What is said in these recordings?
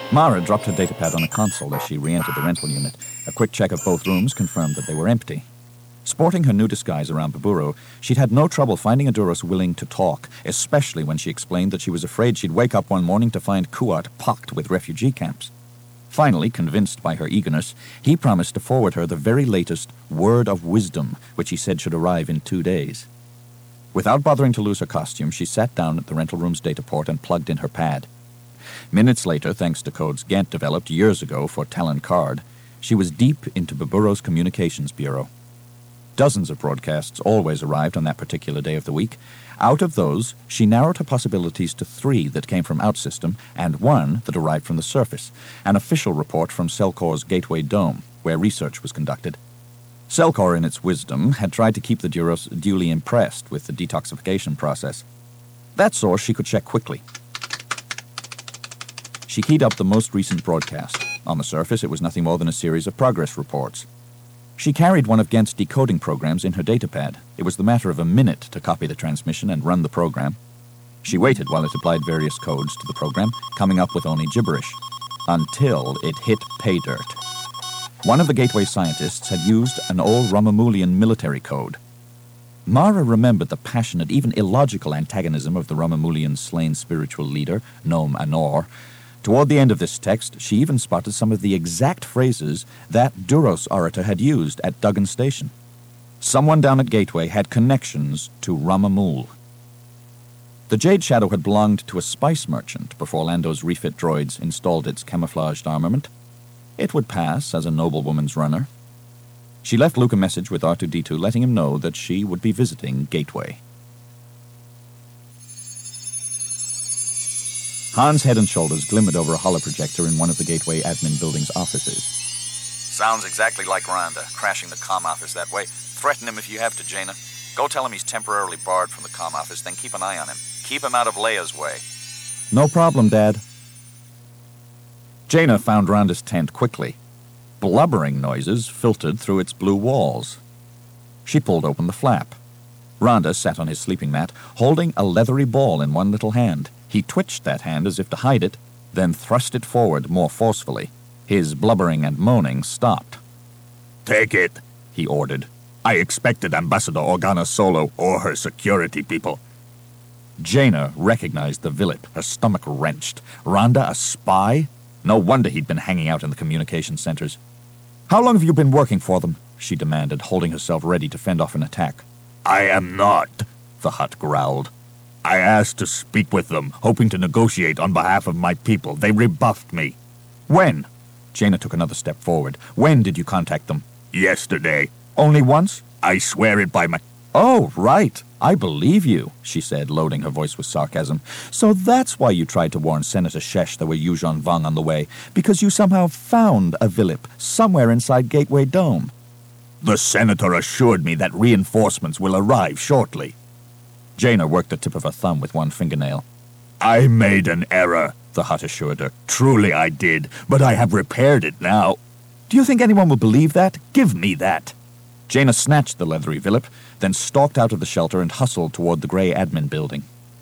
Mara dropped her datapad on a console as she re-entered the rental unit. A quick check of both rooms confirmed that they were empty. Sporting her new disguise around Baburo, she'd had no trouble finding a Duros willing to talk, especially when she explained that she was afraid she'd wake up one morning to find Kuat pocked with refugee camps. Finally, convinced by her eagerness, he promised to forward her the very latest Word of Wisdom, which he said should arrive in 2 days. Without bothering to lose her costume, she sat down at the rental room's data port and plugged in her pad. Minutes later, thanks to codes Gant developed years ago for Talon Card, she was deep into Baburo's communications bureau. Dozens of broadcasts always arrived on that particular day of the week. Out of those, she narrowed her possibilities to 3 that came from OutSystem and 1 that arrived from the surface, an official report from Cellcore's Gateway Dome, where research was conducted. Cellcore, in its wisdom, had tried to keep the Duros duly impressed with the detoxification process. That source she could check quickly. She keyed up the most recent broadcast. On the surface, it was nothing more than a series of progress reports. She carried one of Gant's decoding programs in her datapad. It was the matter of a minute to copy the transmission and run the program. She waited while it applied various codes to the program, coming up with only gibberish, until it hit pay dirt. One of the Gateway scientists had used an old Romamulian military code. Mara remembered the passionate, even illogical antagonism of the Romamulian slain spiritual leader, Nom Anor. Toward the end of this text, she even spotted some of the exact phrases that Duros orator had used at Duggan Station. Someone down at Gateway had connections to Ramamul. The Jade Shadow had belonged to a spice merchant before Lando's refit droids installed its camouflaged armament. It would pass as a noblewoman's runner. She left Luke a message with R2-D2 letting him know that she would be visiting Gateway. Han's head and shoulders glimmered over a holoprojector in one of the Gateway admin building's offices. Sounds exactly like Rhonda, crashing the comm office that way. Threaten him if you have to, Jaina. Go tell him he's temporarily barred from the comm office, then keep an eye on him. Keep him out of Leia's way. No problem, Dad. Jaina found Rhonda's tent quickly. Blubbering noises filtered through its blue walls. She pulled open the flap. Rhonda sat on his sleeping mat, holding a leathery ball in one little hand. He twitched that hand as if to hide it, then thrust it forward more forcefully. His blubbering and moaning stopped. "Take it," he ordered. "I expected Ambassador Organa Solo or her security people." Jaina recognized the Vilip, her stomach wrenched. Rhonda, a spy? No wonder he'd been hanging out in the communication centers. "How long have you been working for them?" she demanded, holding herself ready to fend off an attack. "I am not," the Hutt growled. "I asked to speak with them, hoping to negotiate on behalf of my people. They rebuffed me." "When?" Jaina took another step forward. "When did you contact them?" "Yesterday." "Only once?" "I swear it by my—" "Oh, right. I believe you," she said, loading her voice with sarcasm. "So that's why you tried to warn Senator Shesh there were Yuuzhan Vong on the way, because you somehow found a Vilip somewhere inside Gateway Dome." "The senator assured me that reinforcements will arrive shortly." Jaina worked the tip of her thumb with one fingernail. "I made an error," the Hutt assured her. "Truly I did, but I have repaired it now." "Do you think anyone will believe that? Give me that." Jaina snatched the leathery Vilip, then stalked out of the shelter and hustled toward the gray admin building.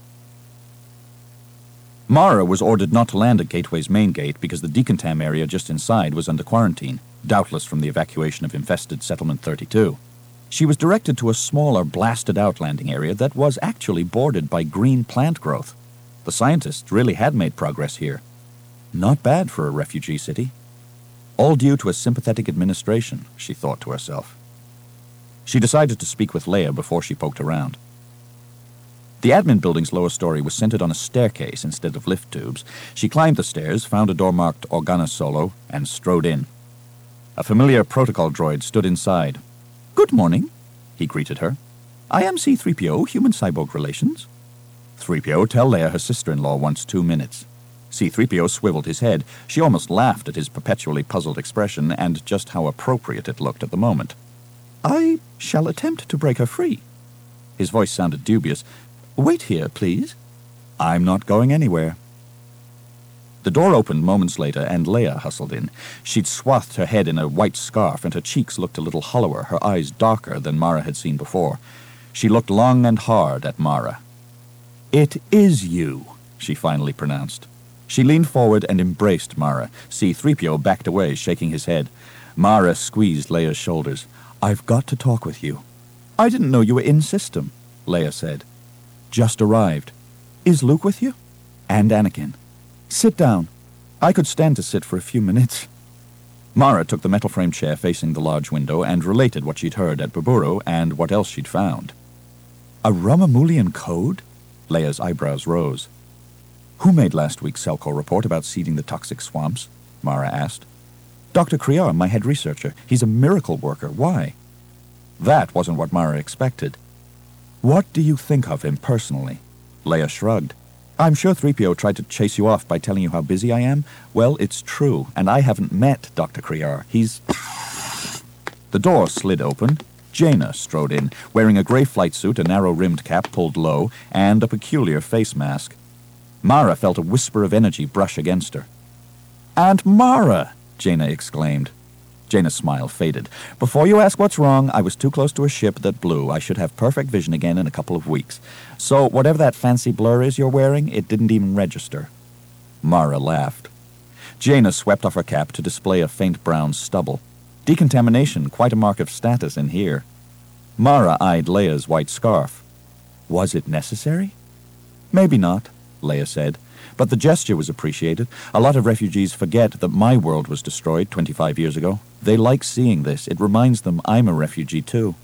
Mara was ordered not to land at Gateway's main gate because the decontam area just inside was under quarantine, doubtless from the evacuation of infested Settlement 32. She was directed to a smaller, blasted-out landing area that was actually bordered by green plant growth. The scientists really had made progress here. Not bad for a refugee city. All due to a sympathetic administration, she thought to herself. She decided to speak with Leia before she poked around. The admin building's lower story was centered on a staircase instead of lift tubes. She climbed the stairs, found a door marked Organa Solo, and strode in. A familiar protocol droid stood inside. "Good morning," he greeted her. "I am C-3PO, Human-Cyborg Relations." 3PO, tell Leia her sister-in-law wants 2 minutes. C-3PO swiveled his head. She almost laughed at his perpetually puzzled expression and just how appropriate it looked at the moment. "I shall attempt to break her free." His voice sounded dubious. "Wait here, please." "I'm not going anywhere." The door opened moments later, and Leia hustled in. She'd swathed her head in a white scarf, and her cheeks looked a little hollower, her eyes darker than Mara had seen before. She looked long and hard at Mara. "It is you," she finally pronounced. She leaned forward and embraced Mara. C-3PO backed away, shaking his head. Mara squeezed Leia's shoulders. "I've got to talk with you." "I didn't know you were in system," Leia said. "Just arrived. Is Luke with you?" "And Anakin." "Sit down. I could stand to sit for a few minutes." Mara took the metal-framed chair facing the large window and related what she'd heard at Baburo and what else she'd found. "A Romulan code?" Leia's eyebrows rose. "Who made last week's Selco report about seeding the toxic swamps?" Mara asked. "Dr. Kriar, my head researcher. He's a miracle worker. Why?" That wasn't what Mara expected. "What do you think of him personally?" Leia shrugged. "I'm sure 3PO tried to chase you off by telling you how busy I am. Well, it's true, and I haven't met Dr. Kriar. He's..." The door slid open. Jaina strode in, wearing a gray flight suit, a narrow-rimmed cap pulled low, and a peculiar face mask. Mara felt a whisper of energy brush against her. "Aunt Mara!" Jaina exclaimed. Jaina's smile faded. "Before you ask what's wrong, I was too close to a ship that blew. I should have perfect vision again in a couple of weeks. So whatever that fancy blur is you're wearing, it didn't even register." Mara laughed. Jaina swept off her cap to display a faint brown stubble. Decontamination, quite a mark of status in here. Mara eyed Leia's white scarf. "Was it necessary?" "Maybe not," Leia said. "But the gesture was appreciated. A lot of refugees forget that my world was destroyed 25 years ago. They like seeing this. It reminds them I'm a refugee, too."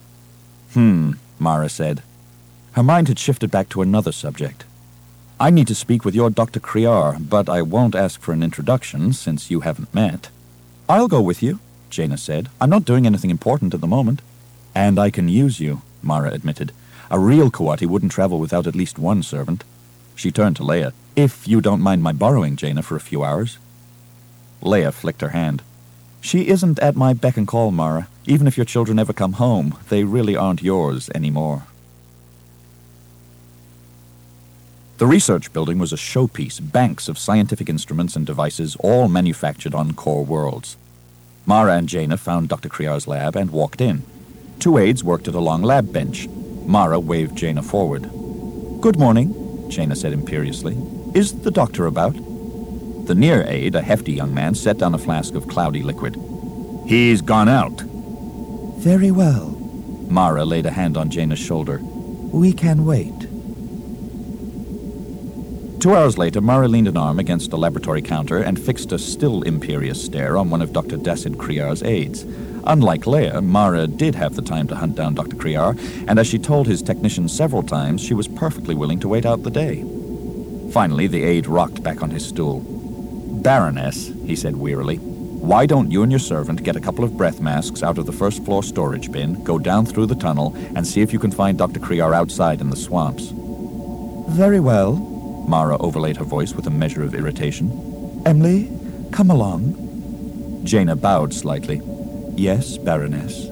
Mara said. Her mind had shifted back to another subject. "I need to speak with your Dr. Kriar, but I won't ask for an introduction since you haven't met." "I'll go with you," Jaina said. "I'm not doing anything important at the moment." "And I can use you," Mara admitted. "A real Kawati wouldn't travel without at least one servant." She turned to Leia. "If you don't mind my borrowing Jaina for a few hours." Leia flicked her hand. "She isn't at my beck and call, Mara. Even if your children ever come home, they really aren't yours anymore." The research building was a showpiece, banks of scientific instruments and devices, all manufactured on core worlds. Mara and Jaina found Dr. Kriar's lab and walked in. Two aides worked at a long lab bench. Mara waved Jaina forward. "Good morning," Jaina said imperiously. "Is the doctor about?" The near aide, a hefty young man, set down a flask of cloudy liquid. "He's gone out." "Very well." Mara laid a hand on Jaina's shoulder. "We can wait." 2 hours later, Mara leaned an arm against a laboratory counter and fixed a still imperious stare on one of Dr. Dacid Kriar's aides. Unlike Leia, Mara did have the time to hunt down Dr. Kriar, and as she told his technicians several times, she was perfectly willing to wait out the day. Finally, the aide rocked back on his stool. "Baroness," he said wearily, "why don't you and your servant get a couple of breath masks out of the first-floor storage bin, go down through the tunnel, and see if you can find Dr. Kriar outside in the swamps?" "Very well." Mara overlaid her voice with a measure of irritation. "Emily, come along." Jaina bowed slightly. "Yes, Baroness."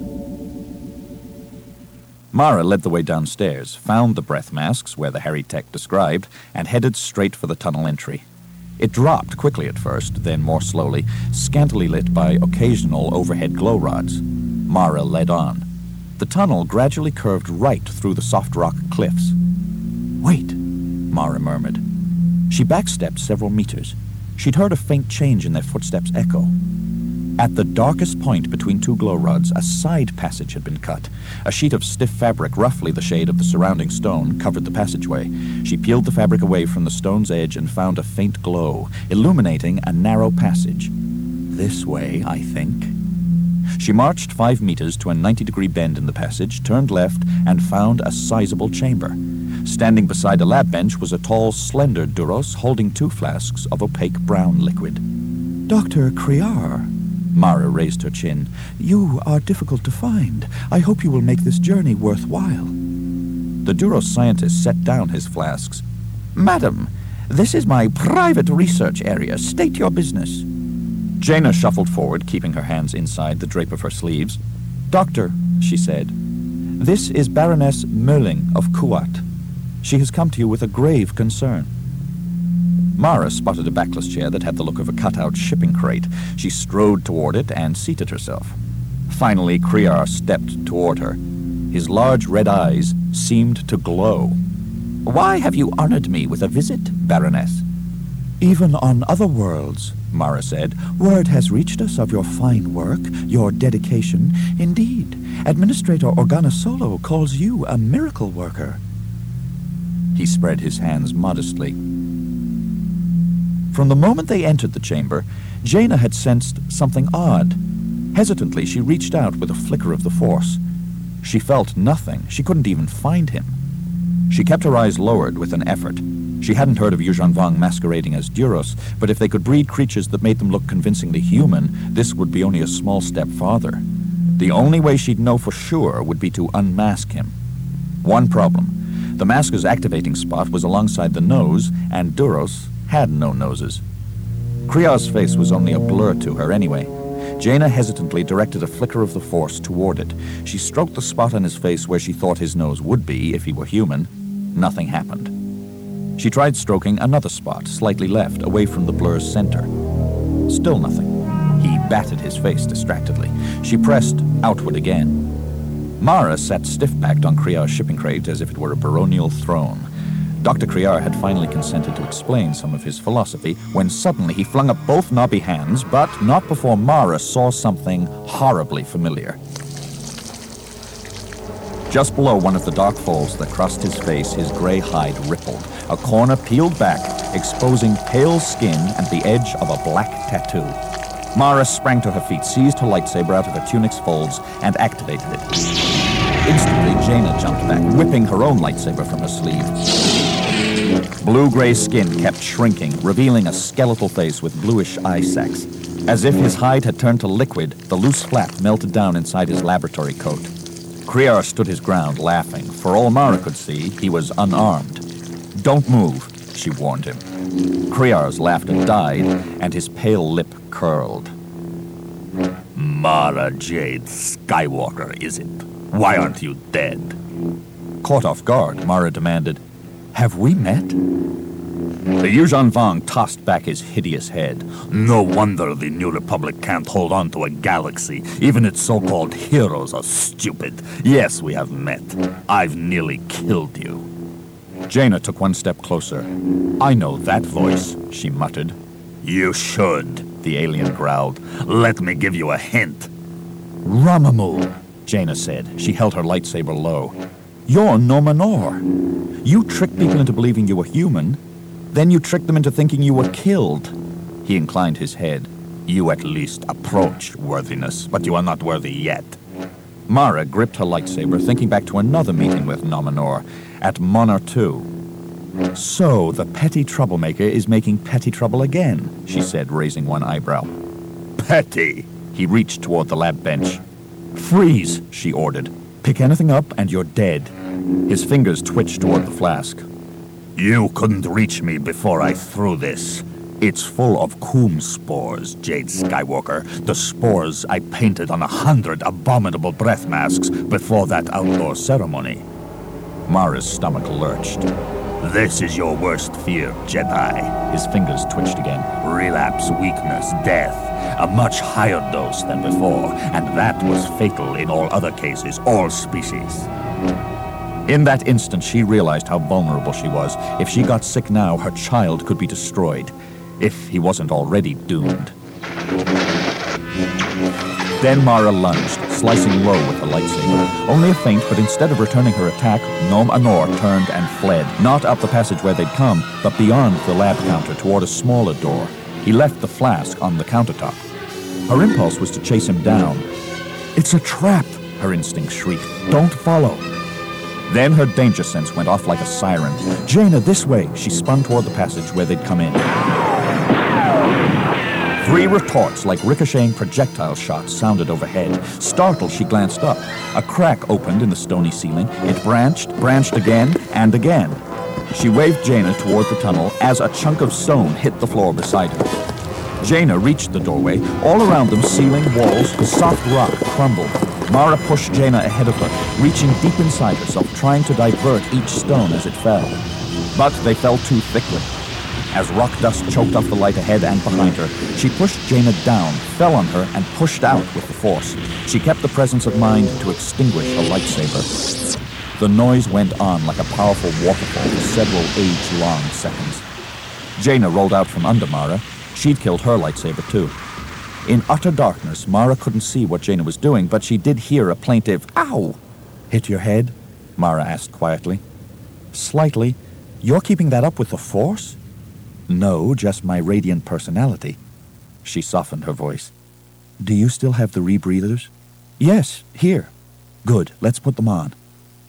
Mara led the way downstairs, found the breath masks where the Harry Tech described, and headed straight for the tunnel entry. It dropped quickly at first, then more slowly, scantily lit by occasional overhead glow rods. Mara led on. The tunnel gradually curved right through the soft rock cliffs. "Wait," Mara murmured. She backstepped several meters. She'd heard a faint change in their footsteps echo. At the darkest point between two glow rods, a side passage had been cut. A sheet of stiff fabric, roughly the shade of the surrounding stone, covered the passageway. She peeled the fabric away from the stone's edge and found a faint glow, illuminating a narrow passage. "This way, I think." She marched 5 meters to a 90-degree bend in the passage, turned left, and found a sizable chamber. Standing beside a lab bench was a tall, slender Duros holding 2 flasks of opaque brown liquid. "Dr. Kriar," Mara raised her chin. "You are difficult to find. I hope you will make this journey worthwhile." The Duros scientist set down his flasks. "Madam, this is my private research area. State your business." Jaina shuffled forward, keeping her hands inside the drape of her sleeves. "Doctor," she said, "this is Baroness Merling of Kuat. She has come to you with a grave concern." Mara spotted a backless chair that had the look of a cut-out shipping crate. She strode toward it and seated herself. Finally, Kriar stepped toward her. His large red eyes seemed to glow. "Why have you honored me with a visit, Baroness?" Even on other worlds, Mara said, word has reached us of your fine work, your dedication. Indeed, Administrator Organa Solo calls you a miracle worker. He spread his hands modestly. From the moment they entered the chamber, Jaina had sensed something odd. Hesitantly, she reached out with a flicker of the Force. She felt nothing. She couldn't even find him. She kept her eyes lowered with an effort. She hadn't heard of Yuuzhan Vong masquerading as Duros, but if they could breed creatures that made them look convincingly human, this would be only a small step farther. The only way she'd know for sure would be to unmask him. One problem. The masker's activating spot was alongside the nose, and Duros had no noses. Kriar's face was only a blur to her anyway. Jaina hesitantly directed a flicker of the Force toward it. She stroked the spot on his face where she thought his nose would be if he were human. Nothing happened. She tried stroking another spot, slightly left, away from the blur's center. Still nothing. He batted his face distractedly. She pressed outward again. Mara sat stiff-backed on Kriar's shipping crate as if it were a baronial throne. Dr. Kriar had finally consented to explain some of his philosophy when suddenly he flung up both knobby hands, but not before Mara saw something horribly familiar. Just below one of the dark folds that crossed his face, his gray hide rippled. A corner peeled back, exposing pale skin and the edge of a black tattoo. Mara sprang to her feet, seized her lightsaber out of her tunic's folds, and activated it. Instantly, Jaina jumped back, whipping her own lightsaber from her sleeve. Blue-gray skin kept shrinking, revealing a skeletal face with bluish eye sacs. As if his hide had turned to liquid, the loose flap melted down inside his laboratory coat. Kriar stood his ground, laughing. For all Mara could see, he was unarmed. "Don't move," she warned him. Kriar's laughter died, and his pale lip curled. Mara Jade Skywalker, is it? Why aren't you dead? Caught off guard, Mara demanded, "Have we met?" The Yuuzhan Vong tossed back his hideous head. No wonder the New Republic can't hold on to a galaxy. Even its so-called heroes are stupid. Yes, we have met. I've nearly killed you. Jaina took one step closer. "I know that voice," she muttered. You should, the alien growled. Let me give you a hint. "Ramamu," Jaina said. She held her lightsaber low. "You're Nomenor. You tricked people into believing you were human. Then you tricked them into thinking you were killed." He inclined his head. You at least approach worthiness, but you are not worthy yet. Mara gripped her lightsaber, thinking back to another meeting with Nomenor at Monarch II. "So, the petty troublemaker is making petty trouble again," she said, raising one eyebrow. Petty! He reached toward the lab bench. "Freeze," she ordered. "Pick anything up and you're dead." His fingers twitched toward the flask. You couldn't reach me before I threw this. It's full of Coom spores, Jade Skywalker. The spores I painted on 100 abominable breath masks before that outdoor ceremony. Mara's stomach lurched. This is your worst fear, Jedi. His fingers twitched again. Relapse, weakness, death. A much higher dose than before, and that was fatal in all other cases, all species. In that instant, she realized how vulnerable she was. If she got sick now, her child could be destroyed. If he wasn't already doomed. Then Mara lunged, slicing low with her lightsaber. Only a feint, but instead of returning her attack, Nom Anor turned and fled, not up the passage where they'd come, but beyond the lab counter toward a smaller door. He left the flask on the countertop. Her impulse was to chase him down. "It's a trap," her instinct shrieked. "Don't follow." Then her danger sense went off like a siren. "Jaina, this way!" She spun toward the passage where they'd come in. 3 retorts like ricocheting projectile shots sounded overhead. Startled, she glanced up. A crack opened in the stony ceiling. It branched again, and again. She waved Jaina toward the tunnel as a chunk of stone hit the floor beside her. Jaina reached the doorway. All around them, ceiling, walls, soft rock crumbled. Mara pushed Jaina ahead of her, reaching deep inside herself, trying to divert each stone as it fell. But they fell too thickly. As rock dust choked off the light ahead and behind her, she pushed Jaina down, fell on her, and pushed out with the force. She kept the presence of mind to extinguish her lightsaber. The noise went on like a powerful waterfall for several age-long seconds. Jaina rolled out from under Mara. She'd killed her lightsaber, too. In utter darkness, Mara couldn't see what Jaina was doing, but she did hear a plaintive, "Ow!" "Hit your head?" Mara asked quietly. "Slightly. You're keeping that up with the Force?" "No, just my radiant personality." She softened her voice. "Do you still have the rebreathers?" "Yes, here." "Good, let's put them on."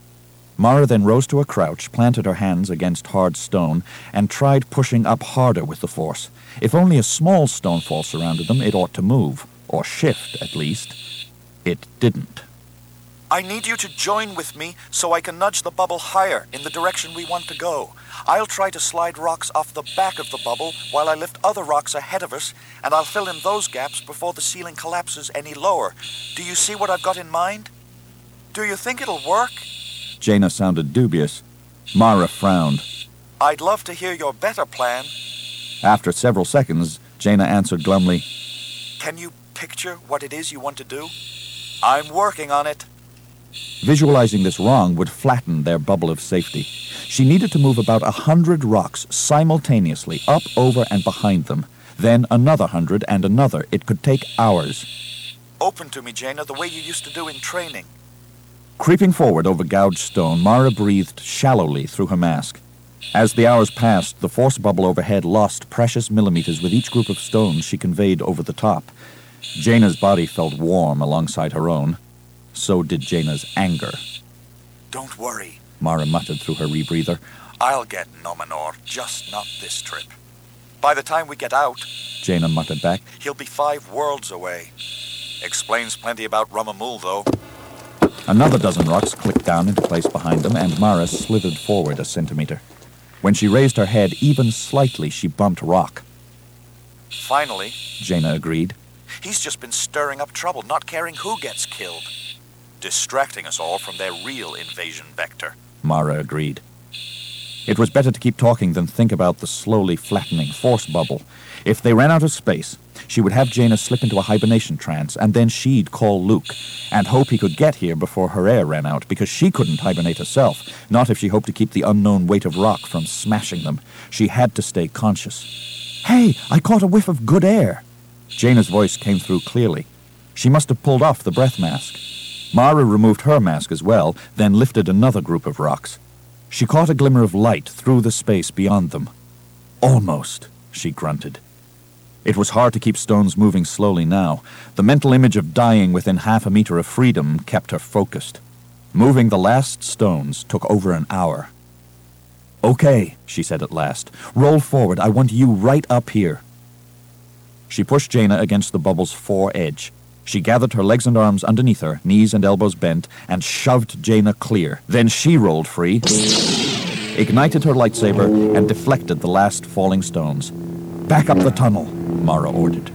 Mara then rose to a crouch, planted her hands against hard stone, and tried pushing up harder with the Force. If only a small stonefall surrounded them, it ought to move, or shift, at least. It didn't. I need you to join with me so I can nudge the bubble higher in the direction we want to go. I'll try to slide rocks off the back of the bubble while I lift other rocks ahead of us, and I'll fill in those gaps before the ceiling collapses any lower. Do you see what I've got in mind? Do you think it'll work? Jaina sounded dubious. Mara frowned. I'd love to hear your better plan. After several seconds, Jaina answered glumly, Can you picture what it is you want to do? I'm working on it. Visualizing this wrong would flatten their bubble of safety. She needed to move about 100 rocks simultaneously, up, over, and behind them. Then another 100 and another. It could take hours. Open to me, Jaina, the way you used to do in training. Creeping forward over gouged stone, Mara breathed shallowly through her mask. As the hours passed, the Force bubble overhead lost precious millimeters with each group of stones she conveyed over the top. Jaina's body felt warm alongside her own. So did Jaina's anger. Don't worry, Mara muttered through her rebreather. I'll get Nominor, just not this trip. By the time we get out, Jaina muttered back, he'll be 5 worlds away. Explains plenty about Rumamul, though. Another dozen rocks clicked down into place behind them, and Mara slithered forward a centimeter. When she raised her head even slightly, she bumped rock. Finally, Jaina agreed. He's just been stirring up trouble, not caring who gets killed. Distracting us all from their real invasion vector. Mara agreed. It was better to keep talking than think about the slowly flattening Force bubble. If they ran out of space, she would have Jaina slip into a hibernation trance, and then she'd call Luke, and hope he could get here before her air ran out, because she couldn't hibernate herself, not if she hoped to keep the unknown weight of rock from smashing them. She had to stay conscious. "Hey, I caught a whiff of good air!" Jaina's voice came through clearly. She must have pulled off the breath mask. Mara removed her mask as well, then lifted another group of rocks. She caught a glimmer of light through the space beyond them. "Almost," she grunted. It was hard to keep stones moving slowly now. The mental image of dying within half a meter of freedom kept her focused. Moving the last stones took over an hour. "Okay," she said at last. "Roll forward. I want you right up here." She pushed Jaina against the bubble's fore edge. She gathered her legs and arms underneath her, knees and elbows bent, and shoved Jaina clear. Then she rolled free, ignited her lightsaber, and deflected the last falling stones. "Back up the tunnel," Mara ordered.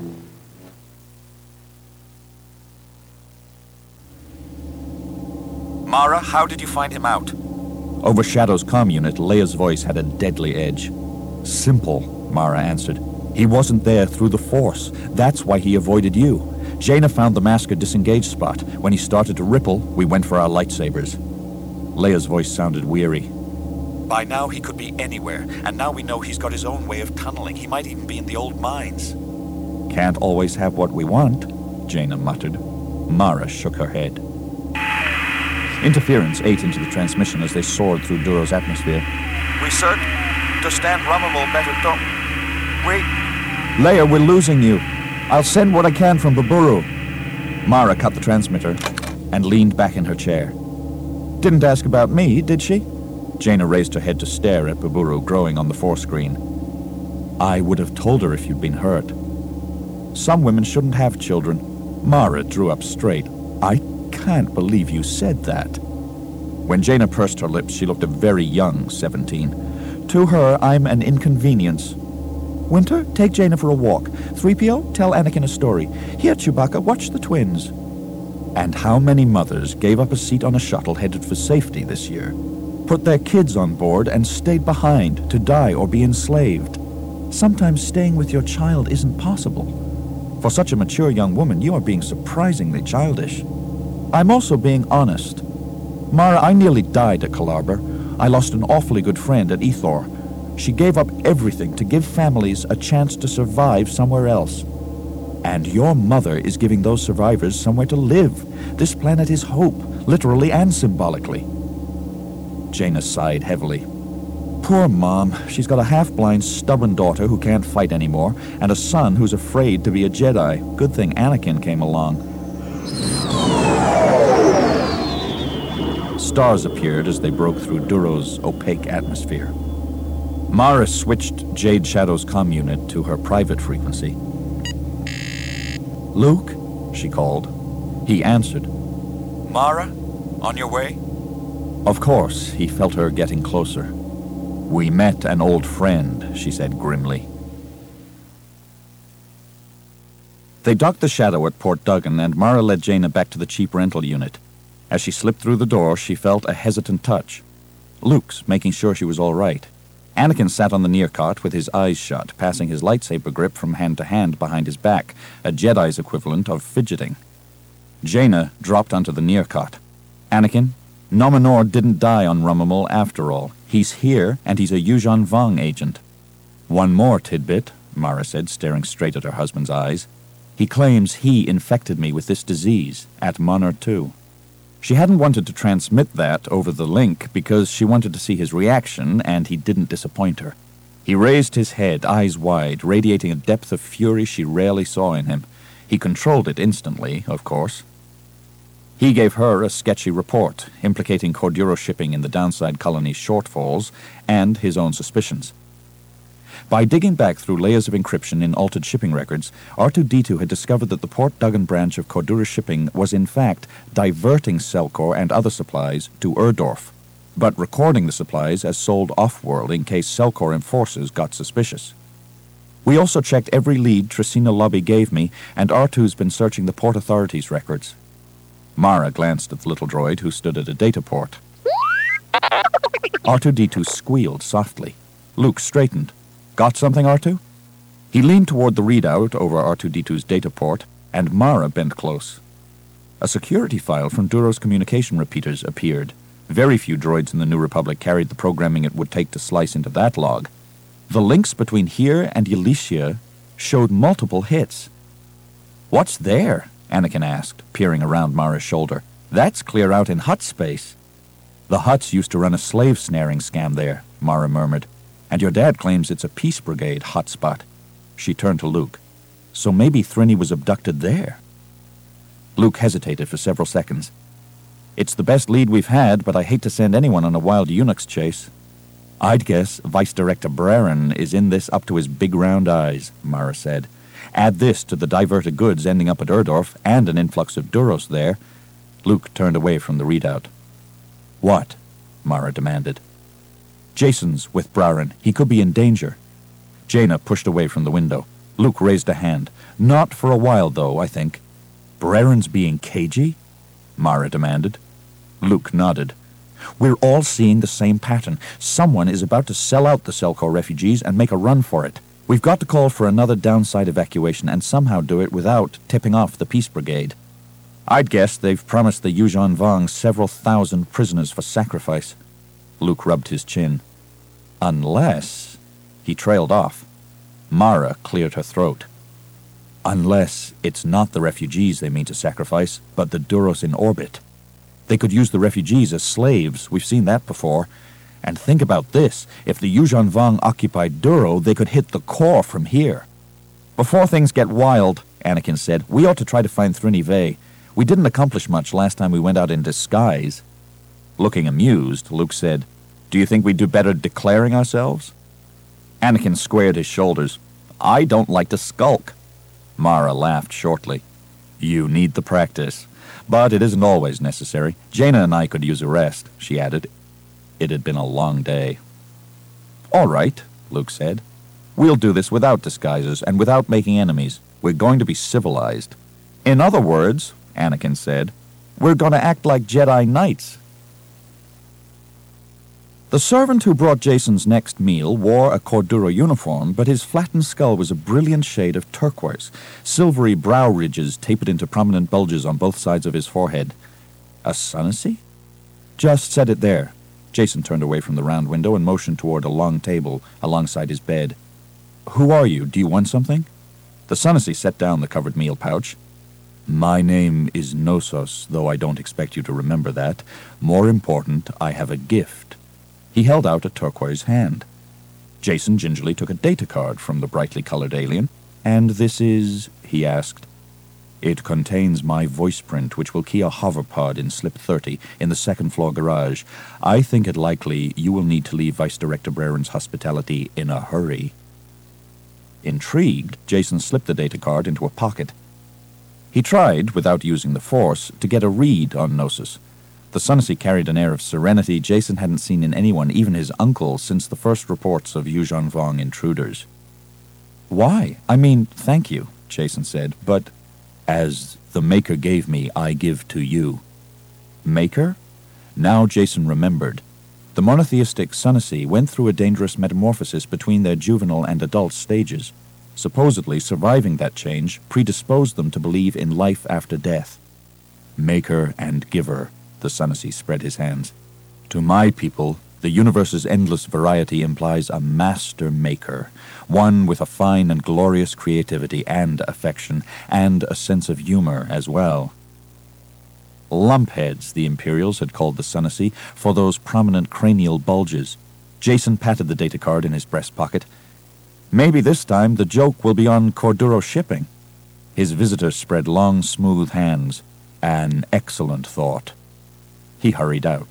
Mara, how did you find him out? Over Shadow's comm unit, Leia's voice had a deadly edge. "Simple," Mara answered. "He wasn't there through the Force. That's why he avoided you. Jaina found the masker disengaged spot. When he started to ripple, we went for our lightsabers." Leia's voice sounded weary. By now he could be anywhere, and now we know he's got his own way of tunneling. He might even be in the old mines. "Can't always have what we want," Jaina muttered. Mara shook her head. Interference ate into the transmission as they soared through Duro's atmosphere. We certain to stand Rumamul better, don't we? "Leia, we're losing you. I'll send what I can from Baburu." Mara cut the transmitter and leaned back in her chair. "Didn't ask about me, did she?" Jaina raised her head to stare at Baburu growing on the Force screen. "I would have told her if you'd been hurt. Some women shouldn't have children." Mara drew up straight. "I can't believe you said that." When Jaina pursed her lips, she looked a very young 17. "To her, I'm an inconvenience. Winter, take Jaina for a walk. 3PO, tell Anakin a story. Here, Chewbacca, watch the twins." And how many mothers gave up a seat on a shuttle headed for safety this year? Put their kids on board and stayed behind to die or be enslaved. Sometimes staying with your child isn't possible. For such a mature young woman, you are being surprisingly childish. I'm also being honest. Mara, I nearly died at Kalarbor. I lost an awfully good friend at Ethor. She gave up everything to give families a chance to survive somewhere else. And your mother is giving those survivors somewhere to live. This planet is hope, literally and symbolically. Jaina sighed heavily. Poor Mom. She's got a half-blind, stubborn daughter who can't fight anymore, and a son who's afraid to be a Jedi. Good thing Anakin came along. Stars appeared as they broke through Duro's opaque atmosphere. Mara switched Jade Shadow's comm unit to her private frequency. Luke, she called. He answered. Mara, on your way? Of course, he felt her getting closer. We met an old friend, she said grimly. They docked the Shadow at Port Duggan, and Mara led Jaina back to the cheap rental unit. As she slipped through the door, she felt a hesitant touch. Luke's, making sure she was all right. Anakin sat on the near cot with his eyes shut, passing his lightsaber grip from hand to hand behind his back, a Jedi's equivalent of fidgeting. Jaina dropped onto the near cot. Anakin, Nominor didn't die on Rummamul after all. He's here, and he's a Yuuzhan Vong agent. One more tidbit, Mara said, staring straight at her husband's eyes. He claims he infected me with this disease at Monor 2. She hadn't wanted to transmit that over the link because she wanted to see his reaction, and he didn't disappoint her. He raised his head, eyes wide, radiating a depth of fury she rarely saw in him. He controlled it instantly, of course. He gave her a sketchy report, implicating Corduro shipping in the downside colony's shortfalls, and his own suspicions. By digging back through layers of encryption in altered shipping records, R2-D2 had discovered that the Port Duggan branch of Cordura Shipping was in fact diverting Selkor and other supplies to Urdorf, but recording the supplies as sold off-world in case Selkor enforcers got suspicious. We also checked every lead Tresina Lobby gave me, and R2's been searching the port authorities' records. Mara glanced at the little droid who stood at a data port. R2-D2 squealed softly. Luke straightened. Got something, R2? He leaned toward the readout over R2-D2's data port, and Mara bent close. A security file from Duro's communication repeaters appeared. Very few droids in the New Republic carried the programming it would take to slice into that log. The links between here and Elysia showed multiple hits. What's there? Anakin asked, peering around Mara's shoulder. That's clear out in Hutt space. The Hutts used to run a slave snaring scam there, Mara murmured. And your dad claims it's a Peace Brigade hotspot. She turned to Luke. So maybe Thrinny was abducted there. Luke hesitated for several seconds. It's the best lead we've had, but I hate to send anyone on a wild eunuch's chase. I'd guess Vice Director Braren is in this up to his big round eyes, Mara said. Add this to the diverted goods ending up at Urdorf and an influx of Duros there. Luke turned away from the readout. What? Mara demanded. Jason's with Braren. He could be in danger. Jaina pushed away from the window. Luke raised a hand. Not for a while, though, I think. Braren's being cagey? Mara demanded. Luke nodded. We're all seeing the same pattern. Someone is about to sell out the Selkor refugees and make a run for it. We've got to call for another downside evacuation and somehow do it without tipping off the Peace Brigade. I'd guess they've promised the Yuuzhan Vong several thousand prisoners for sacrifice. Luke rubbed his chin. Unless... He trailed off. Mara cleared her throat. Unless it's not the refugees they mean to sacrifice, but the Duros in orbit. They could use the refugees as slaves. We've seen that before. And think about this. If the Yuuzhan Vong occupied Duro, they could hit the core from here. Before things get wild, Anakin said, we ought to try to find Thrinny Vey. We didn't accomplish much last time we went out in disguise. Looking amused, Luke said, Do you think we'd do better declaring ourselves? Anakin squared his shoulders. I don't like to skulk. Mara laughed shortly. You need the practice. But it isn't always necessary. Jaina and I could use a rest, she added. It had been a long day. All right, Luke said. We'll do this without disguises and without making enemies. We're going to be civilized. In other words, Anakin said, we're going to act like Jedi Knights. The servant who brought Jason's next meal wore a Cordura uniform, but his flattened skull was a brilliant shade of turquoise, silvery brow ridges tapered into prominent bulges on both sides of his forehead. A Sunacy? Just said it there. Jason turned away from the round window and motioned toward a long table alongside his bed. "Who are you? Do you want something?" The Sunacy set down the covered meal pouch. "My name is Knossos, though I don't expect you to remember that. More important, I have a gift." He held out a turquoise hand. Jason gingerly took a data card from the brightly colored alien. "And this is?" he asked. "It contains my voice print, which will key a hoverpod in Slip 30 in the second-floor garage. I think it likely you will need to leave Vice Director Breren's hospitality in a hurry." Intrigued, Jason slipped the data card into a pocket. He tried, without using the Force, to get a read on Knossos. The Sunacy carried an air of serenity Jason hadn't seen in anyone, even his uncle, since the first reports of Yuuzhan Vong intruders. "Why? I mean, thank you," Jason said, "but as the Maker gave me, I give to you." Maker? Now Jason remembered. The monotheistic Sunacy went through a dangerous metamorphosis between their juvenile and adult stages. Supposedly, surviving that change predisposed them to believe in life after death. Maker and giver, the Sunacy spread his hands. "To my people, the universe's endless variety implies a master maker, one with a fine and glorious creativity and affection, and a sense of humor as well." Lumpheads, the Imperials had called the Sunacy, for those prominent cranial bulges. Jason patted the data card in his breast pocket. "Maybe this time the joke will be on Corduro shipping." His visitor spread long, smooth hands. "An excellent thought." He hurried out.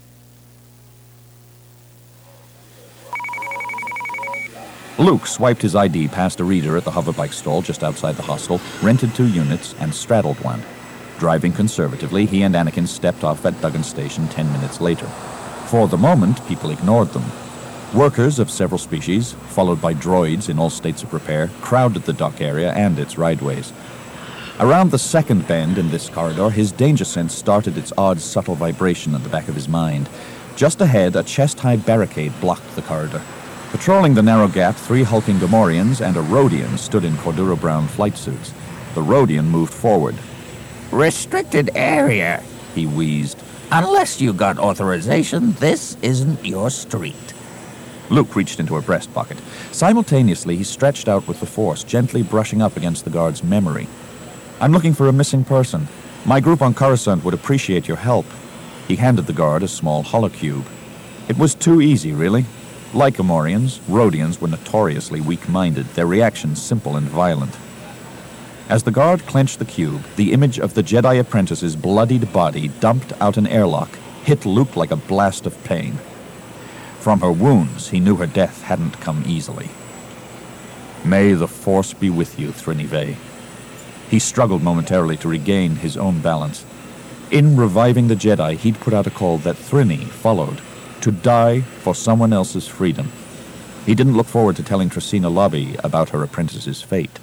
Luke swiped his ID past a reader at the hoverbike stall just outside the hostel, rented 2 units, and straddled one. Driving conservatively, he and Anakin stepped off at Duggan Station 10 minutes later. For the moment, people ignored them. Workers of several species, followed by droids in all states of repair, crowded the dock area and its rideways. Around the second bend in this corridor, his danger sense started its odd, subtle vibration at the back of his mind. Just ahead, a chest-high barricade blocked the corridor. Patrolling the narrow gap, 3 hulking Gamorreans and a Rodian stood in Corduro brown flight suits. The Rodian moved forward. "Restricted area," he wheezed. "Unless you got authorization, this isn't your street." Luke reached into her breast pocket. Simultaneously, he stretched out with the Force, gently brushing up against the guard's memory. "I'm looking for a missing person. My group on Coruscant would appreciate your help." He handed the guard a small holocube. It was too easy, really. Like Gamorreans, Rodians were notoriously weak-minded, their reactions simple and violent. As the guard clenched the cube, the image of the Jedi apprentice's bloodied body dumped out an airlock, hit Luke like a blast of pain. From her wounds, he knew her death hadn't come easily. "May the Force be with you, Thrini Vey." He struggled momentarily to regain his own balance. In reviving the Jedi, he'd put out a call that Thrini followed, to die for someone else's freedom. He didn't look forward to telling Tresina Lobby about her apprentice's fate.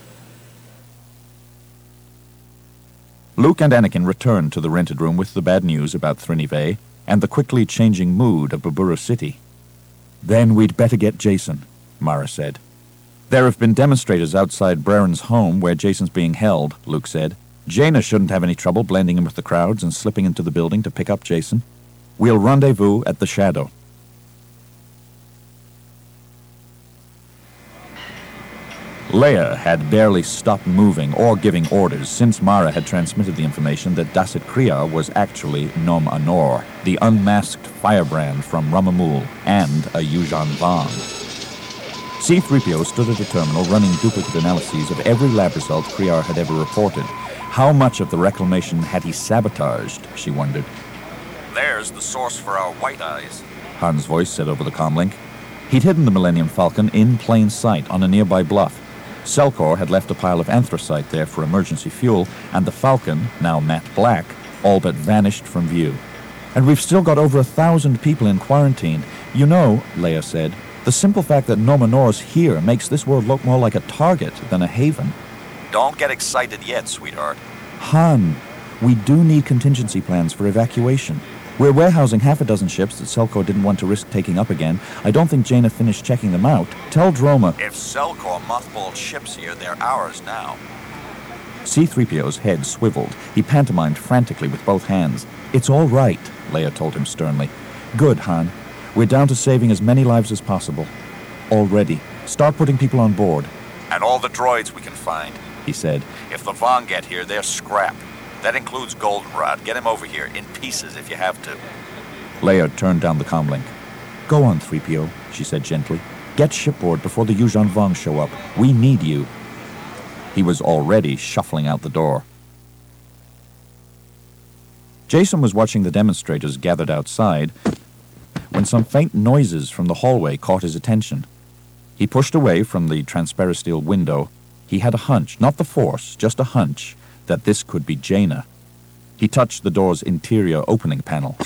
Luke and Anakin returned to the rented room with the bad news about Thrini Vey and the quickly changing mood of Babura City. "Then we'd better get Jason," Mara said. "There have been demonstrators outside Breren's home where Jason's being held," Luke said. "Jaina shouldn't have any trouble blending in with the crowds and slipping into the building to pick up Jason. We'll rendezvous at the Shadow." Leia had barely stopped moving or giving orders since Mara had transmitted the information that Dasset Kriya was actually Nom Anor, the unmasked firebrand from Ramamul, and a Yuuzhan Vong. C-3PO stood at a terminal running duplicate analyses of every lab result Kriar had ever reported. How much of the reclamation had he sabotaged, she wondered. "There's the source for our white eyes," Han's voice said over the comlink. He'd hidden the Millennium Falcon in plain sight on a nearby bluff. Selkor had left a pile of anthracite there for emergency fuel, and the Falcon, now matte black, all but vanished from view. "And we've still got over 1,000 people in quarantine. You know," Leia said, "the simple fact that Nom Anor's here makes this world look more like a target than a haven." "Don't get excited yet, sweetheart." Han, we do need contingency plans for evacuation. We're warehousing half a dozen ships that Selkor didn't want to risk taking up again. I don't think Jaina finished checking them out. Tell Droma... If Selkor mothballed ships here, they're ours now. C-3PO's head swiveled. He pantomimed frantically with both hands. "It's all right," Leia told him sternly. "Good, Han. We're down to saving as many lives as possible. Already. Start putting people on board. And all the droids we can find, he said. If the Vong get here, they're scrap. That includes Goldenrod. Get him over here, in pieces if you have to. Leia turned down the comlink. Go on, 3PO, she said gently. Get shipboard before the Yuuzhan Vong show up. We need you. He was already shuffling out the door. Jacen was watching the demonstrators gathered outside when some faint noises from the hallway caught his attention. He pushed away from the transparisteel window. He had a hunch, not the Force, just a hunch, that this could be Jaina. He touched the door's interior opening panel.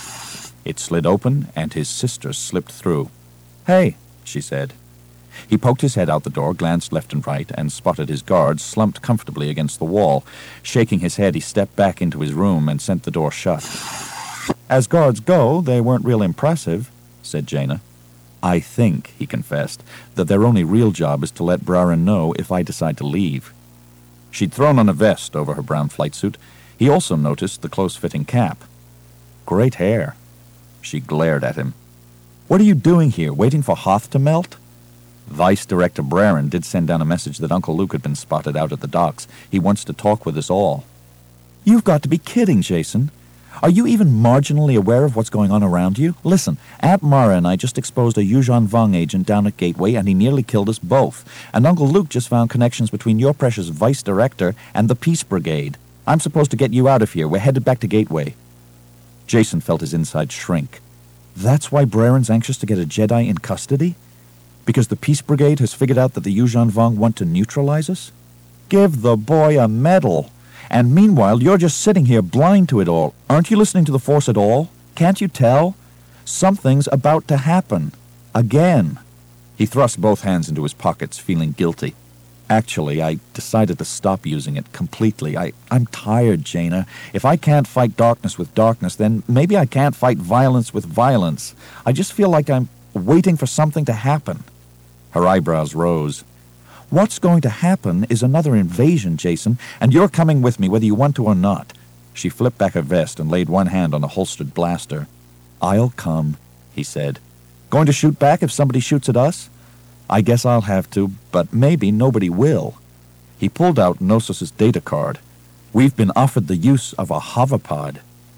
It slid open, and his sister slipped through. "Hey," she said. He poked his head out the door, glanced left and right, and spotted his guards slumped comfortably against the wall. Shaking his head, he stepped back into his room and sent the door shut. "As guards go, they weren't real impressive," said Jaina. "I think," he confessed, "that their only real job is to let Braren know if I decide to leave." She'd thrown on a vest over her brown flight suit. He also noticed the close-fitting cap. "Great hair." She glared at him. "What are you doing here, waiting for Hoth to melt?" Vice Director Braren did send down a message that Uncle Luke had been spotted out at the docks. He wants to talk with us all. "You've got to be kidding, Jacen. Are you even marginally aware of what's going on around you? Listen, Aunt Mara and I just exposed a Yuuzhan Vong agent down at Gateway, and he nearly killed us both. And Uncle Luke just found connections between your precious Vice Director and the Peace Brigade. I'm supposed to get you out of here. We're headed back to Gateway." Jacen felt his insides shrink. That's why Braren's anxious to get a Jedi in custody? Because the Peace Brigade has figured out that the Yuuzhan Vong want to neutralize us? Give the boy a medal. And meanwhile, you're just sitting here blind to it all. Aren't you listening to the Force at all? Can't you tell? Something's about to happen. Again. He thrust both hands into his pockets, feeling guilty. "Actually, I decided to stop using it completely. I'm tired, Jaina. If I can't fight darkness with darkness, then maybe I can't fight violence with violence. I just feel like I'm waiting for something to happen." Her eyebrows rose. "What's going to happen is another invasion, Jacen, and you're coming with me whether you want to or not." She flipped back her vest and laid one hand on a holstered blaster. "I'll come," he said. "Going to shoot back if somebody shoots at us? I guess I'll have to, but maybe nobody will." He pulled out Knossos' data card. "We've been offered the use of a hoverpod."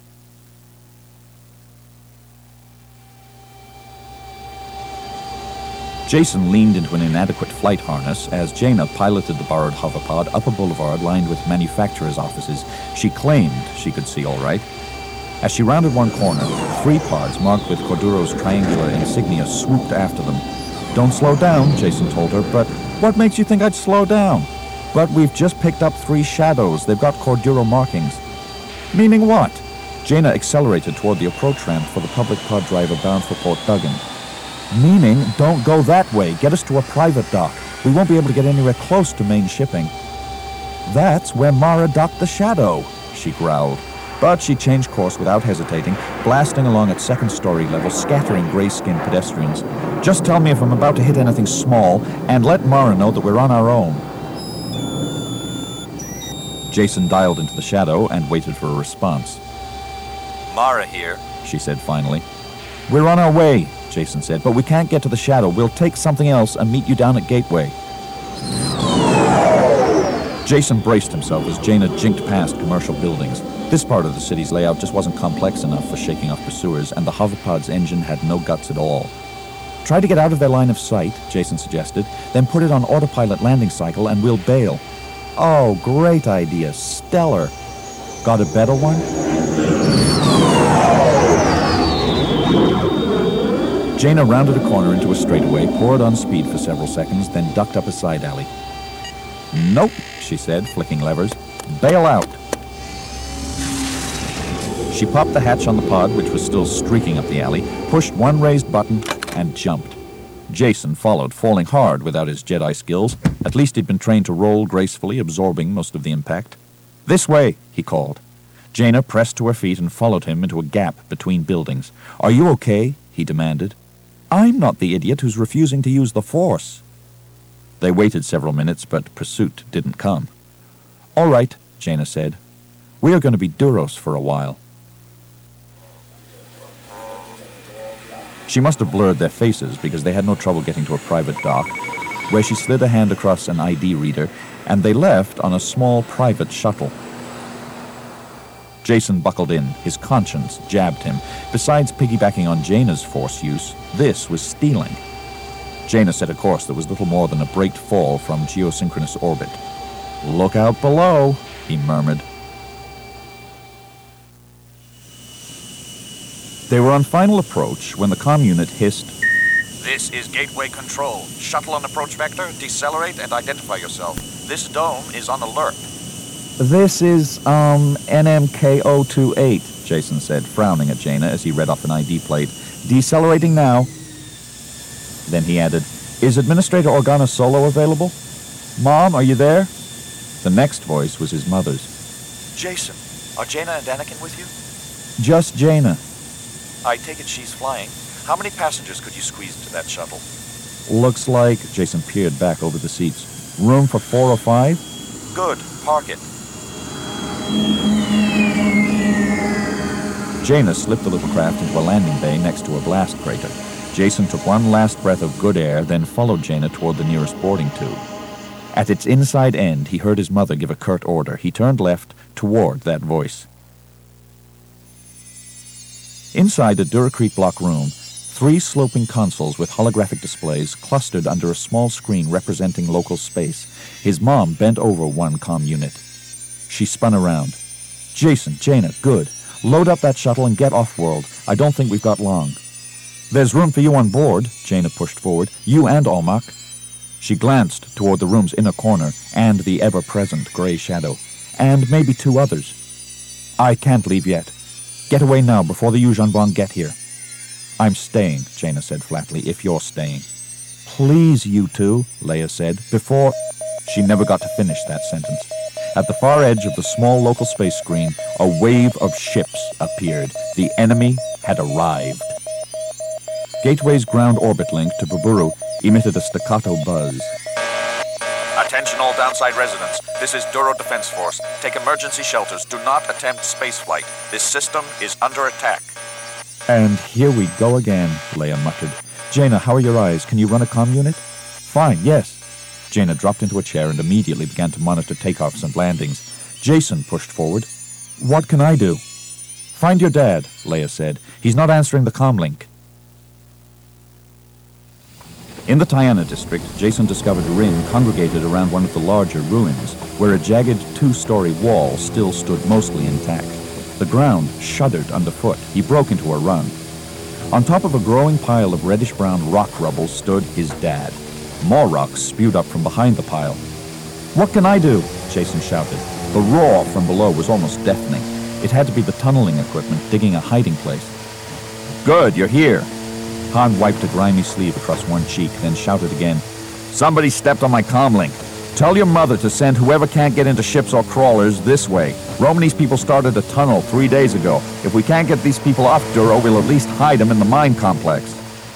Jacen leaned into an inadequate flight harness as Jaina piloted the borrowed hoverpod up a boulevard lined with manufacturers' offices. She claimed she could see all right. As she rounded one corner, 3 pods marked with Corduro's triangular insignia swooped after them. "Don't slow down," Jacen told her, "but what makes you think I'd slow down?" "But we've just picked up 3 shadows. They've got Corduro markings." "Meaning what?" Jaina accelerated toward the approach ramp for the public pod driver bound for Port Duggan. "Meaning, don't go that way. Get us to a private dock. We won't be able to get anywhere close to main shipping." "That's where Mara docked the Shadow," she growled. But she changed course without hesitating, blasting along at second-story level, scattering gray-skinned pedestrians. "Just tell me if I'm about to hit anything small, and let Mara know that we're on our own." Jacen dialed into the Shadow and waited for a response. "Mara here," she said finally. "We're on our way," Jacen said, "but we can't get to the Shadow. We'll take something else and meet you down at Gateway." Jacen braced himself as Jaina jinked past commercial buildings. This part of the city's layout just wasn't complex enough for shaking off pursuers, and the hoverpod's engine had no guts at all. "Try to get out of their line of sight," Jacen suggested, "then put it on autopilot landing cycle and we'll bail." "Oh, great idea. Stellar. Got a better one?" Jaina rounded a corner into a straightaway, poured on speed for several seconds, then ducked up a side alley. "Nope," she said, flicking levers. "Bail out." She popped the hatch on the pod, which was still streaking up the alley, pushed one raised button, and jumped. Jacen followed, falling hard without his Jedi skills. At least he'd been trained to roll gracefully, absorbing most of the impact. "This way," he called. Jaina pressed to her feet and followed him into a gap between buildings. "Are you okay?" he demanded. "I'm not the idiot who's refusing to use the Force." They waited several minutes, but pursuit didn't come. "All right," Jaina said. "We are going to be Duros for a while." She must have blurred their faces because they had no trouble getting to a private dock, where she slid a hand across an ID reader, and they left on a small private shuttle. Jason buckled in. His conscience jabbed him. Besides piggybacking on Jaina's force use, this was stealing. Jaina set a course that was little more than a braked fall from geosynchronous orbit. "Look out below," he murmured. They were on final approach when the comm unit hissed, This is Gateway Control. Shuttle on approach vector, decelerate and identify yourself. This dome is on alert. "This is, NMK028, Jason said, frowning at Jaina as he read off an ID plate. "Decelerating now." Then he added, "Is Administrator Organa Solo available? Mom, are you there?" The next voice was his mother's. Jason, are Jaina and Anakin with you? "Just Jaina." I take it she's flying. How many passengers could you squeeze into that shuttle? "Looks like," Jason peered back over the seats, "room for 4 or 5? Good. Park it. Jaina slipped the little craft into a landing bay next to a blast crater. Jason took one last breath of good air, then followed Jaina toward the nearest boarding tube. At its inside end, he heard his mother give a curt order. He turned left toward that voice. Inside a Duracrete block room, 3 sloping consoles with holographic displays clustered under a small screen representing local space. His mom bent over one comm unit. She spun around. "Jason, Jaina, good. Load up that shuttle and get off-world. I don't think we've got long." "There's room for you on board," Jaina pushed forward. "You and Almach." She glanced toward the room's inner corner and the ever-present gray shadow. "And maybe 2 others." "I can't leave yet. Get away now before the Yuuzhan Vong get here." "I'm staying," Jaina said flatly, "if you're staying." "Please, you two," Leia said, before... She never got to finish that sentence. At the far edge of the small local space screen, a wave of ships appeared. The enemy had arrived. Gateway's ground orbit link to Baburu emitted a staccato buzz. Attention all downside residents. This is Duro Defense Force. Take emergency shelters. Do not attempt spaceflight. This system is under attack. "And here we go again," Leia muttered. "Jaina, how are your eyes? Can you run a comm unit?" "Fine, yes." Jaina dropped into a chair and immediately began to monitor takeoffs and landings. Jason pushed forward. "What can I do?" "Find your dad," Leia said. "He's not answering the comm link." In the Tiana district, Jason discovered Rin congregated around one of the larger ruins, where a jagged 2-story wall still stood mostly intact. The ground shuddered underfoot. He broke into a run. On top of a growing pile of reddish-brown rock rubble stood his dad. More rocks spewed up from behind the pile. "What can I do?" Jason shouted. The roar from below was almost deafening. It had to be the tunneling equipment digging a hiding place. "Good, you're here." Han wiped a grimy sleeve across one cheek, then shouted again. "Somebody stepped on my comlink. Tell your mother to send whoever can't get into ships or crawlers this way. Romanese people started a tunnel 3 days ago. If we can't get these people off Duro, we'll at least hide them in the mine complex."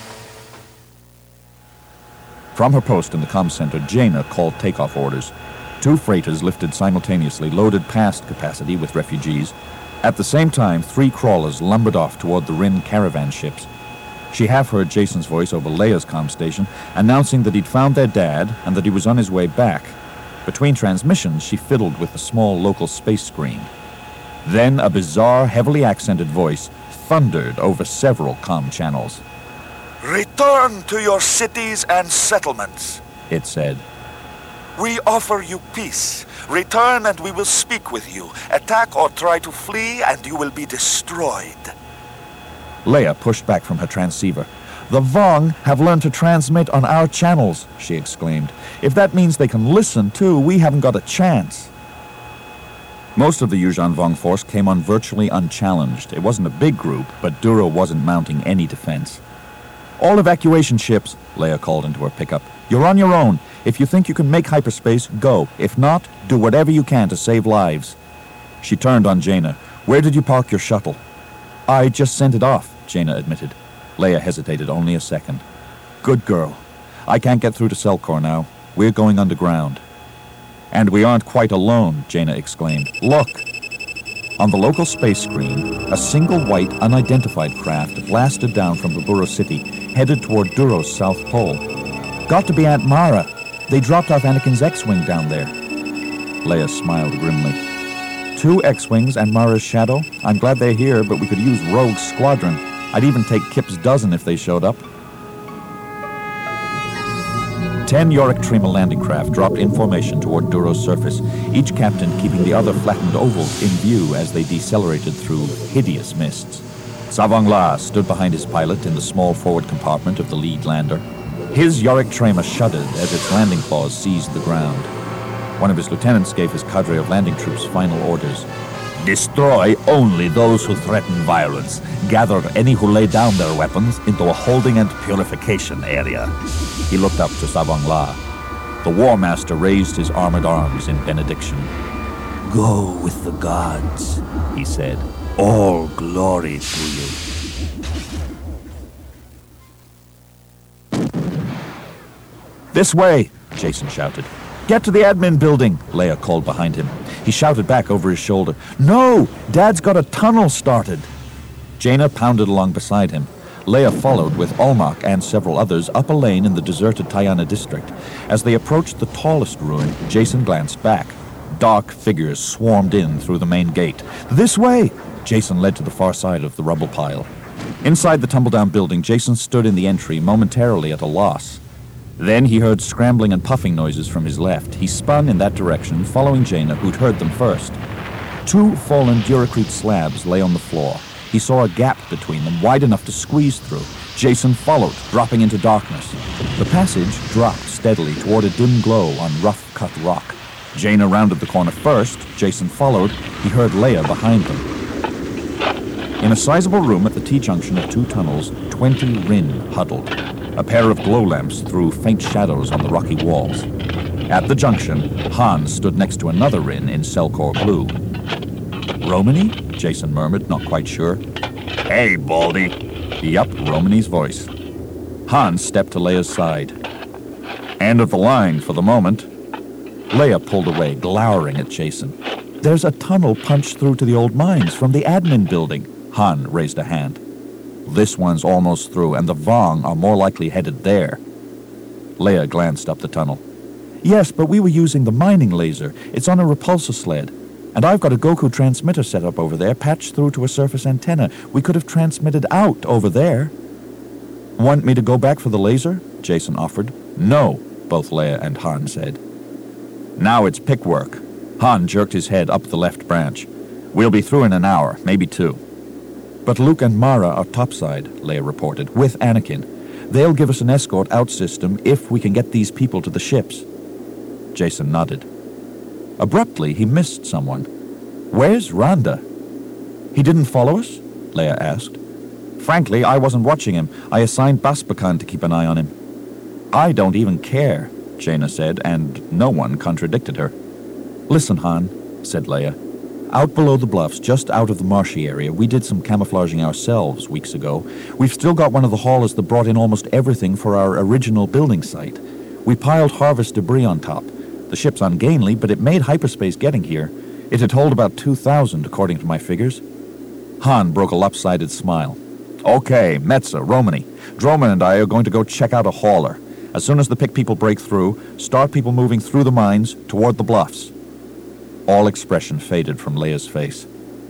From her post in the comm center, Jaina called takeoff orders. 2 freighters lifted simultaneously, loaded past capacity with refugees. At the same time, 3 crawlers lumbered off toward the Rin caravan ships. She half heard Jason's voice over Leia's comm station, announcing that he'd found their dad and that he was on his way back. Between transmissions, she fiddled with the small local space screen. Then a bizarre, heavily accented voice thundered over several comm channels. Return to your cities and settlements, It said. We offer you peace. Return and we will speak with you. Attack or try to flee and you will be destroyed. Leia pushed back from her transceiver. "The Vong have learned to transmit on our channels," she exclaimed. "If that means they can listen, too, we haven't got a chance." Most of the Yuuzhan Vong force came on virtually unchallenged. It wasn't a big group, but Duro wasn't mounting any defense. "All evacuation ships," Leia called into her pickup. "You're on your own. If you think you can make hyperspace, go. If not, do whatever you can to save lives." She turned on Jaina. "Where did you park your shuttle?" "I just sent it off," Jaina admitted. Leia hesitated only a second. "Good girl. I can't get through to Selkor now. We're going underground." "And we aren't quite alone," Jaina exclaimed. "Look!" On the local space screen, a single white, unidentified craft blasted down from Baburo City, headed toward Duros' South Pole. Got to be Aunt Mara. They dropped off Anakin's X-Wing down there. Leia smiled grimly. 2 X-Wings and Mara's Shadow? I'm glad they're here, but we could use Rogue's squadron. I'd even take Kip's dozen if they showed up. 10 Yorick Trima landing craft dropped in formation toward Duros' surface, each captain keeping the other flattened ovals in view as they decelerated through hideous mists. Savong La stood behind his pilot in the small forward compartment of the lead lander. His Yorick Trima shuddered as its landing claws seized the ground. One of his lieutenants gave his cadre of landing troops final orders. Destroy only those who threaten violence. Gather any who lay down their weapons into a holding and purification area. He looked up to Savong La. The War Master raised his armored arms in benediction. Go with the gods, he said. All glory to you. This way, Jacen shouted. Get to the admin building, Leia called behind him. He shouted back over his shoulder. No! Dad's got a tunnel started! Jaina pounded along beside him. Leia followed with Olmec and several others up a lane in the deserted Tayana district. As they approached the tallest ruin, Jacen glanced back. Dark figures swarmed in through the main gate. This way! Jacen led to the far side of the rubble pile. Inside the tumble-down building, Jacen stood in the entry, momentarily at a loss. Then he heard scrambling and puffing noises from his left. He spun in that direction, following Jaina, who'd heard them first. 2 fallen Duracrete slabs lay on the floor. He saw a gap between them, wide enough to squeeze through. Jacen followed, dropping into darkness. The passage dropped steadily toward a dim glow on rough-cut rock. Jaina rounded the corner first. Jacen followed. He heard Leia behind them. In a sizable room at the T-junction of 2 tunnels, 20 Rin huddled. A pair of glow lamps threw faint shadows on the rocky walls. At the junction, Han stood next to another Rin in Selkor blue. Romani? Jacen murmured, not quite sure. Hey, Baldy. Yup, Romani's voice. Han stepped to Leia's side. End of the line for the moment. Leia pulled away, glowering at Jacen. There's a tunnel punched through to the old mines from the admin building. Han raised a hand. This one's almost through, and the Vong are more likely headed there. Leia glanced up the tunnel. Yes, but we were using the mining laser. It's on a repulsor sled. And I've got a Goku transmitter set up over there, patched through to a surface antenna. We could have transmitted out over there. Want me to go back for the laser? Jacen offered. No, both Leia and Han said. Now it's pickwork. Han jerked his head up the left branch. We'll be through in an hour, maybe 2. But Luke and Mara are topside, Leia reported, with Anakin. They'll give us an escort out system if we can get these people to the ships. Jacen nodded. Abruptly, he missed someone. Where's Randa? He didn't follow us? Leia asked. Frankly, I wasn't watching him. I assigned Basbakan to keep an eye on him. I don't even care, Jaina said, and no one contradicted her. Listen, Han, said Leia. Out below the bluffs, just out of the marshy area, we did some camouflaging ourselves weeks ago. We've still got one of the haulers that brought in almost everything for our original building site. We piled harvest debris on top. The ship's ungainly, but it made hyperspace getting here. It had hold about 2,000, according to my figures. Han broke a lopsided smile. Okay, Metza, Romani. Droman and I are going to go check out a hauler. As soon as the pick people break through, start people moving through the mines toward the bluffs. All expression faded from Leia's face.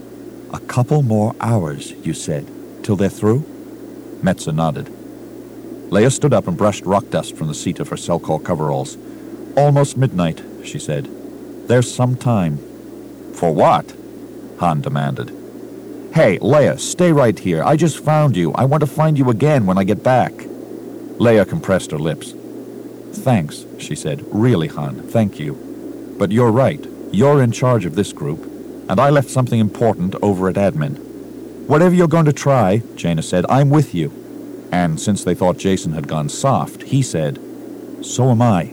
A couple more hours, you said, till they're through? Metza nodded. Leia stood up and brushed rock dust from the seat of her Selkor coveralls. Almost midnight, she said. There's some time. For what? Han demanded. Hey, Leia, stay right here. I just found you. I want to find you again when I get back. Leia compressed her lips. Thanks, she said. Really, Han, thank you. But you're right. You're in charge of this group, and I left something important over at admin. Whatever you're going to try, Jaina said, I'm with you. And since they thought Jacen had gone soft, he said, so am I.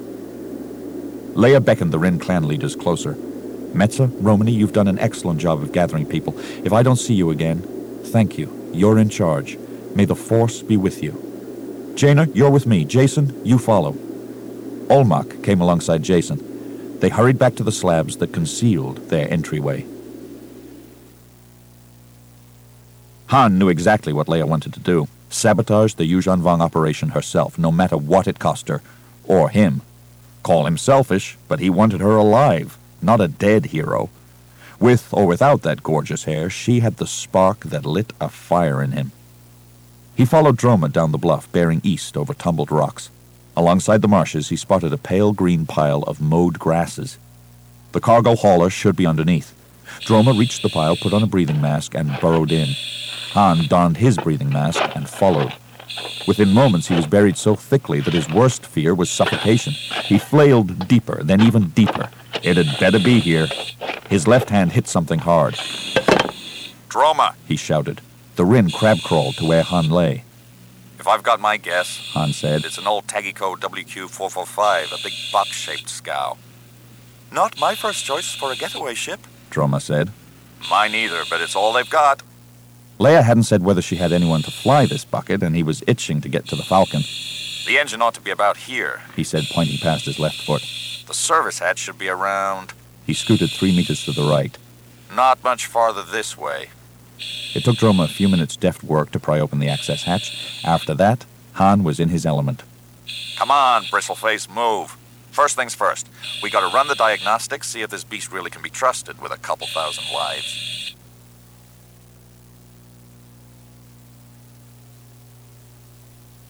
Leia beckoned the Rin clan leaders closer. Metza, Romani, you've done an excellent job of gathering people. If I don't see you again, thank you. You're in charge. May the Force be with you. Jaina, you're with me. Jacen, you follow. Olmec came alongside Jacen. They hurried back to the slabs that concealed their entryway. Han knew exactly what Leia wanted to do. Sabotage the Yuuzhan Vong operation herself, no matter what it cost her. Or him. Call him selfish, but he wanted her alive, not a dead hero. With or without that gorgeous hair, she had the spark that lit a fire in him. He followed Droma down the bluff, bearing east over tumbled rocks. Alongside the marshes, he spotted a pale green pile of mowed grasses. The cargo hauler should be underneath. Droma reached the pile, put on a breathing mask, and burrowed in. Han donned his breathing mask and followed. Within moments, he was buried so thickly that his worst fear was suffocation. He flailed deeper, then even deeper. It had better be here. His left hand hit something hard. Droma, He shouted. The Rin crab-crawled to where Han lay. if I've got my guess, Han said. it's an old Tagico WQ-445, a big box-shaped scow. Not my first choice for a getaway ship. Droma said. Mine either, but it's all they've got. Leia hadn't said whether she had anyone to fly this bucket, and he was itching to get to the Falcon. The engine ought to be about here. He said, pointing past his left foot. The service hatch should be around He scooted 3 meters to the right. not much farther this way. It took Droma a few minutes' deft work to pry open the access hatch. After that, Han was in his element. Come on, Bristleface, move. First things first, we gotta run the diagnostics, see if this beast really can be trusted with a couple thousand lives.